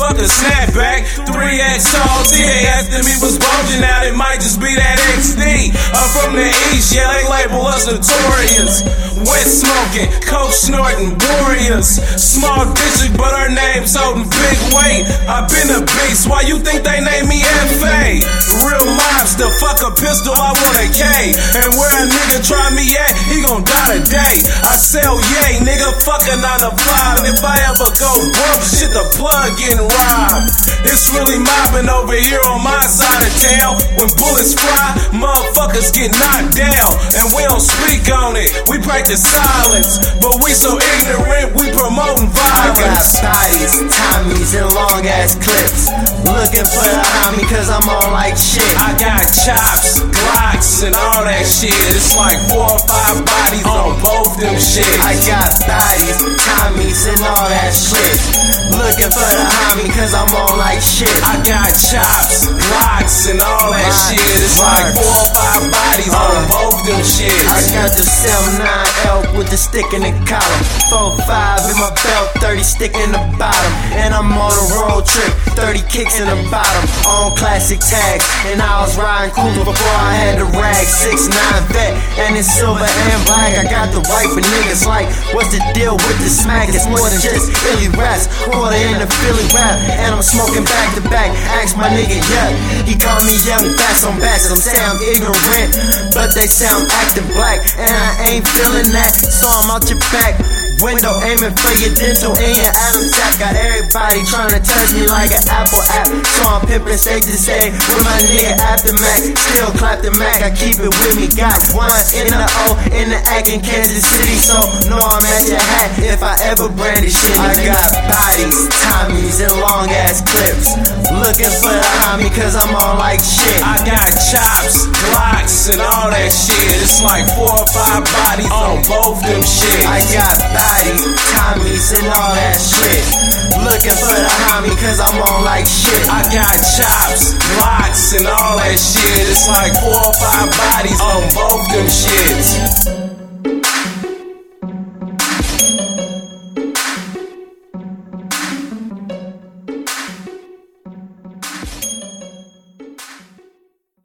fuck a snapback. 3X tall, they after me was bulging out, it might just be that XD. I'm from the East, yeah, they label us notorious. Wet smoking, coke snorting, warriors. Small district, but our name's holding big weight. I've been a beast, why you think they named me F.A.? Real mobster, fuck a pistol, I want a K. And where a nigga try me at, he gon' die today. I sell yay, nigga, fuck a 9 to 5. If I ever go broke, shit, the plug getting robbed. It's really mobbing over here on my side of town. When bullets fly, motherfuckers get knocked down. And we don't speak on it, we practice silence. But we so ignorant, we promoting violence. I got bodies, Tommies, and long ass clips. Looking for the homie cause I'm on like shit. I got chops, Glocks, and all that shit. It's like 4 or 5 bodies on both them shit. I got bodies, Tommies, and all that shit. Looking for the homie cause I'm on like shit. I got chops, Glocks, and all that shit. It's like 4 or 5 bodies on both them shit. I got the 7-9L with the stick in the collar. 4-5 in my belt, 30 stick in the bottom. And I'm on a road trip, 30 kicks in the bottom. On classic tags, and I was riding cool before I had the rag. 6'9" vet, and it's silver and black. I got the right for niggas like, what's the deal with the smack? It's more than just Philly raps, quarter in the Philly rap. And I'm smoking back to back, ask my nigga, yeah. He called me young bats on bats, some sound ignorant, but they sound acting black. And I ain't feeling that, so I'm out your back window aiming for your dental and your Adam sack. Got everybody trying to touch me like an Apple app. So I'm pimping safe to say with my nigga Aftermath. Still clap the Mac, I keep it with me. Got one in the O in the act in Kansas City. So know I'm at your hat if I ever brand this shit. I got bodies, Tommies, and long ass clips. Looking for the homie cause I'm on like shit. I got chops, Glocks, and all that shit. It's like 4 or 5 bodies on both them shit. I got bodies, Tommies, and all that shit. Looking for the homie cause I'm on like shit. I got chops, Glocks, and all that shit. It's like 4 or 5 bodies on both them shits.